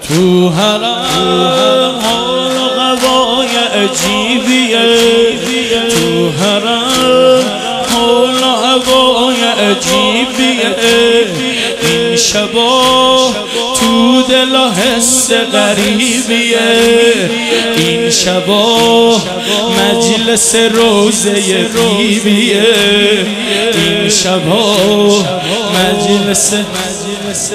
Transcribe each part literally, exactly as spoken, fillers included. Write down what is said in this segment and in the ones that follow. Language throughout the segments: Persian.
تو حرم حال و هوای عجیبیه، تو حرم حال و هوای عجیبیه. این شبا تو دل حس غریبیه، این شبا مجلس روزه بیبیه، این شبا مجلس مجلس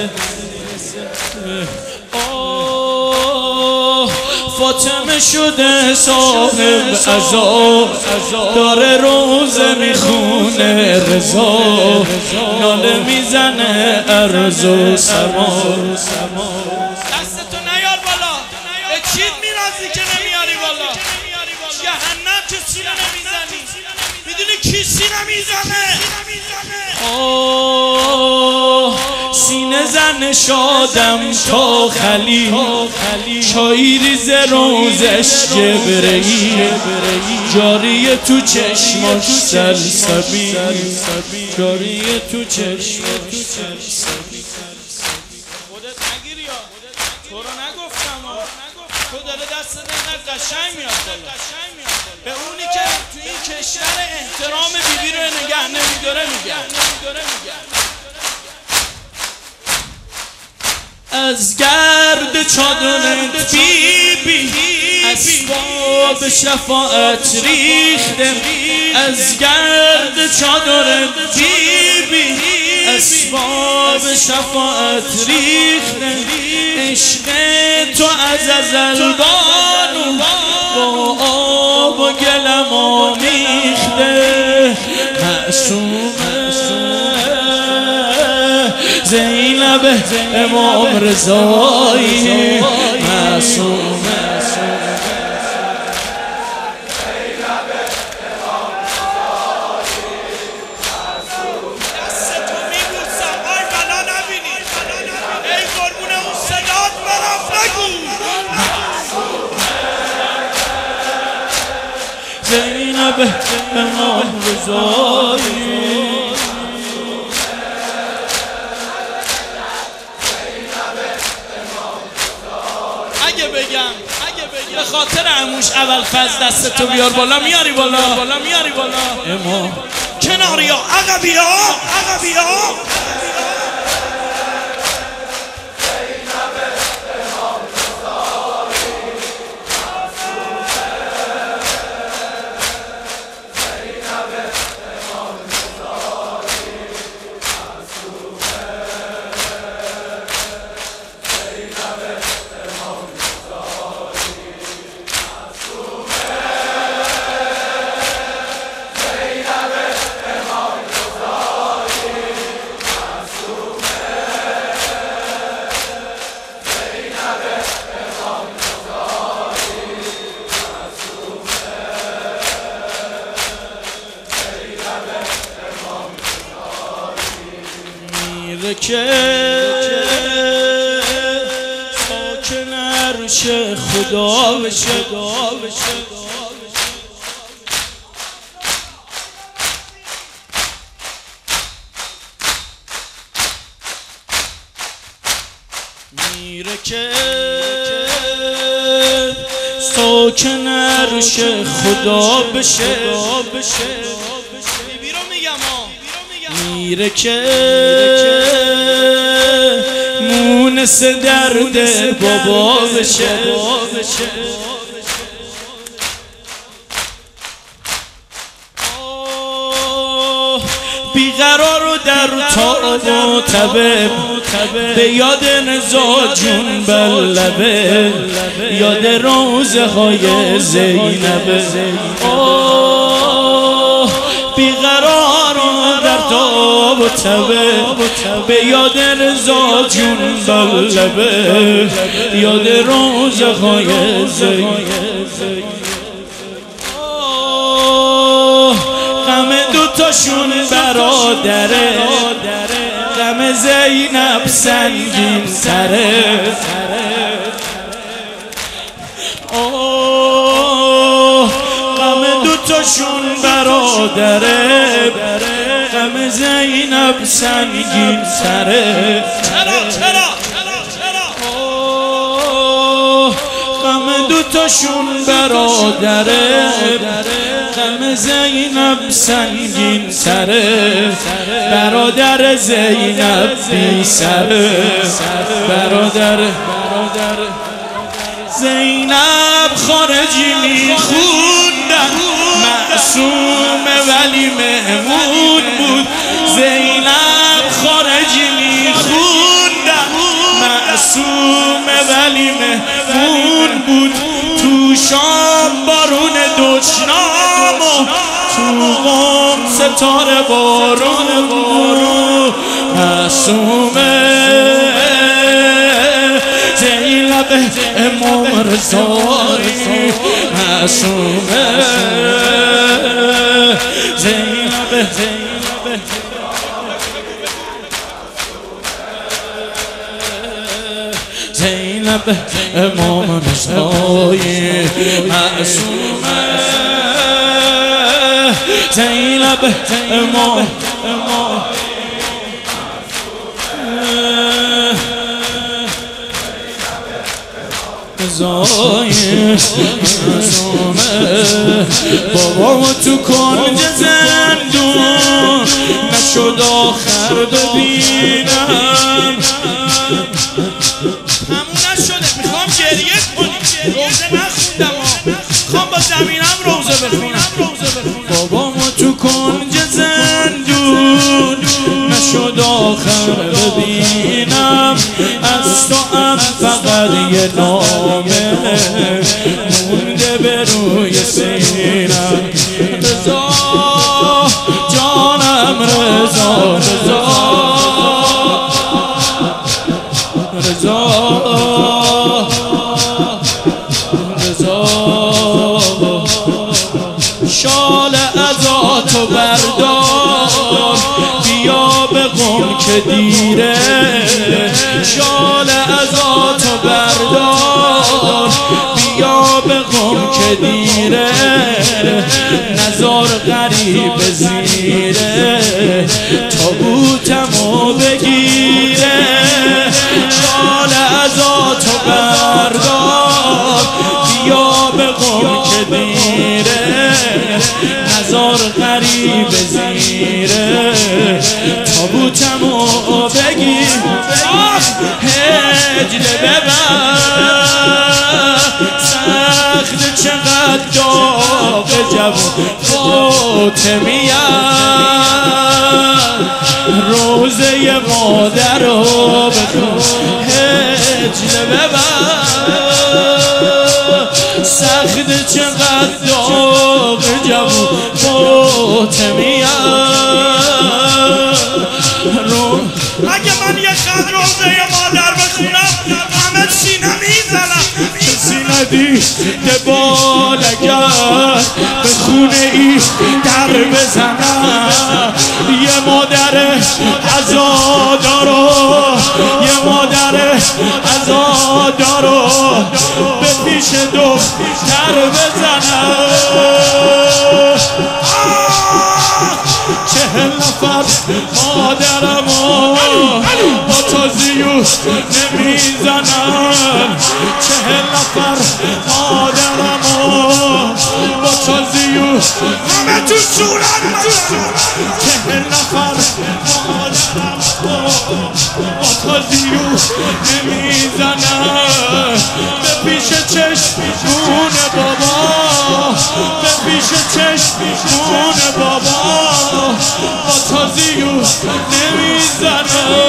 فاطمه شده صاحب عزا، داره روزه میخونه رضا، ناله میزنه ارض و سما. دستتو نیار بالا، به چیت میرازی که نمیاری بالا. جهنم که سینه نمیزنی، میدونی کی سینه میزنه؟ سینه زن شادم تا خلیل، چایی ریز روزش جبرئیل، جاریه تو چشماش سلسبیل، جاریه تو چشماش سلسبیل. خودت نگیری ها، تو رو نگفتم ها، تو داره دست دقیق قشنگ میاد بالا. به اونی که تو این کشور احترام بیبی رو نگه نمیداره میگن. از گرد چادرت بیبی اسباب شفاعت ریخته، از گرد چادرت بیبی اسباب شفاعت ریخته. عشق تو از ازل بانو با آب و گلم آمیخته. معصومه زینب امام رضایی، معصومه دستتو میبوسم، آی بلا نبینی، ای قربون اون صدات برام نگو. زینب امام رضایی. اگه بگم اگه بگم به خاطر عموش اول فاز دستتو بیار بالا، میاری بالا بالا میاری بالا. امام کناریا عقبیا عقبیا. که ساکن عرش خدا بشه، میره که ساکن عرش خدا بشه. بیبی رو میگم ها، میره که مونس درد بابا بشه. بیقرار و در تاب و تبه، به یاد رضا جون بلبه، یاد روزه های زینبه. بیقرار و در تاب و تبه، به یاد رضا جون بلبه، یاد روزه های زینبه. غم دوتاشون برادره، غم زینب سنگین تره. غم دوتاشون برادره، غم زینب سنگین تره. چرا چرا چرا چرا دوتاشون برادره، غم زینب سنگین تره، برادر زینب بی سره، برادر زینب خارجی میخوندن، معصومه ولی مهمون بود. زینب خارجی میخوندن، معصومه ولی مهمون بود. تو شام بارون دشنام و تو قم ستاره بارون بود. معصومه زینب امام رضایی، معصومه زینب زینب امام رضایی، معصومه زینب امام رضایی، معصومه. بابا تو کنج زندون نشد آخر ببینم، همون نشده. میخوام گریه کنیم، روزه نخوندم، میخوام با زمینم روزه بخونم. بابا تو کنج زندون نشد آخر ببینم، از تو هم فقط یه نامه مونده به روی سینم. رضا جانم، رضا رضا رضا رضا، شال عزاتو بردار بیا به قم که دیره، شال عزاتو بردار بیا به قم که دیره، نزار غریب زیره تابوتمو بگیره. شال عزاتو بردار بیا به قم که دیره، نزار غریب زیره تابوتمو بگیر. هجله ببر سخت چقدر داغ جوون فاطمیه، روزه مادر رو بخون. هجله ببر سخت چقدر داغ جوون فاطمیه، اگه من یه خط روزه مادر بخونم همه سینه میزنم. کسی ندیده بال اگر به خونه ای در بزنم. یه مادر عزادارو، یه مادر عزادارو به پیش دختر بزنم. چهل نفر مادرمو با تازیو نمیزنم، چهل نفر مادرمو با تازیو همه تو صورت من، چهل نفر مادرمو با تازیو نمیزنم. به پیش چشمون بابا، به پیش چشمون بابا با تازیو نمیزنم.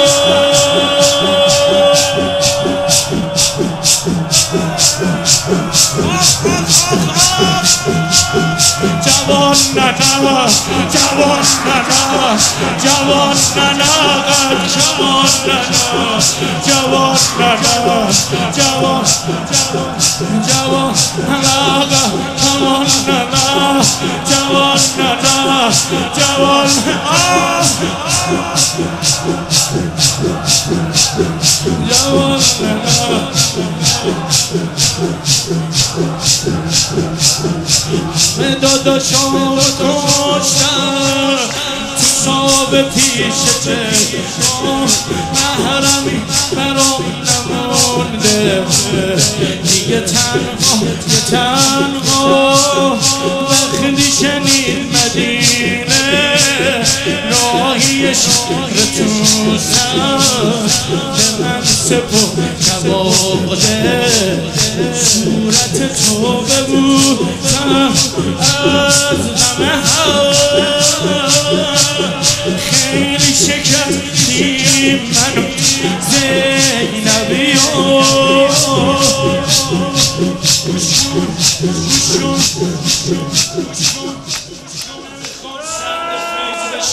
جوان ننا، جوان ننا، جوان ننا، جوان ننا، جوان ننا، جوان جوان ننا، جوان ننا، جوان ننا، جوان جوان ننا. به داداشم کشتم تو صاب پیش چشم، محرمی برام نمونده دیگه تنها یه تنها وقتی شنید مدینه راهی شهر تو سر به من سپر کباده صورت تو ببودم